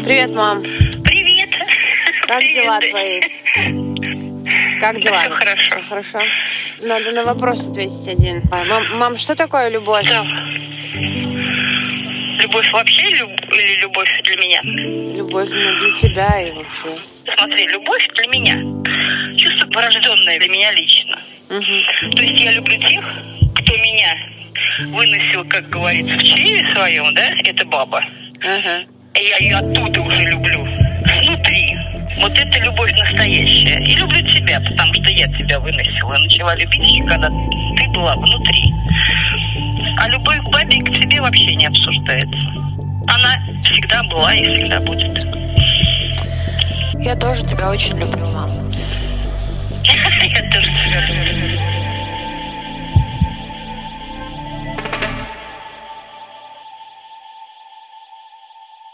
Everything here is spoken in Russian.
Привет, мам. Привет. Как Привет, дела дочь. твои? Как дела? Всё хорошо. Всё хорошо. Надо на вопрос ответить один. Мам, что такое любовь? Да. Любовь вообще или любовь для меня? Любовь для тебя и вообще. Смотри, любовь для меня. Чувство порожденное для меня лично. Угу. То есть я люблю тех, кто меня выносил, как говорится, в чреве своем, да? Это баба. Ага. И я ее оттуда уже люблю. Внутри. Вот это любовь настоящая. И люблю тебя, потому что я тебя выносила. Начала любить еще, когда ты была внутри. А любовь к бабе и к тебе вообще не обсуждается. Она всегда была и всегда будет. Я тоже тебя очень люблю, мам. Я тоже тебя люблю.